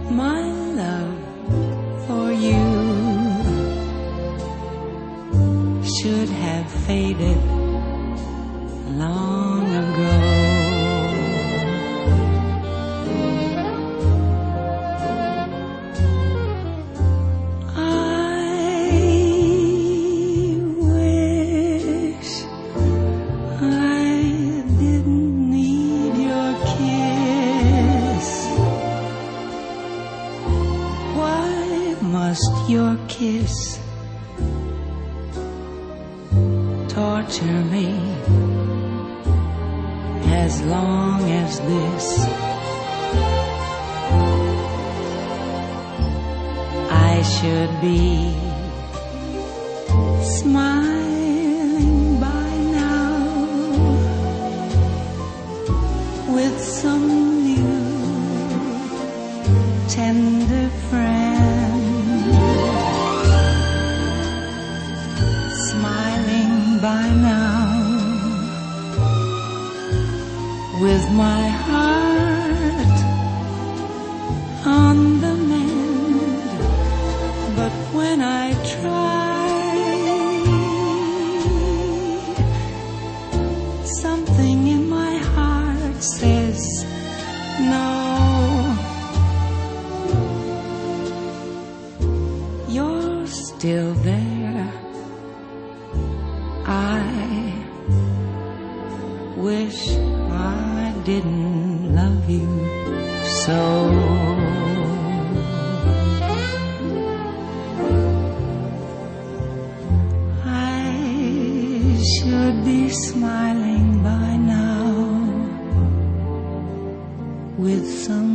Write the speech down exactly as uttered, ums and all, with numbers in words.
My love for you should have faded long ago. Must your kiss torture me as long as this? I should be smiling by now with some new tender friend. By now, with my heart on the mend, but when I try, something in my heart says no. You're still there. I wish I didn't love you so. I should be smiling by now with some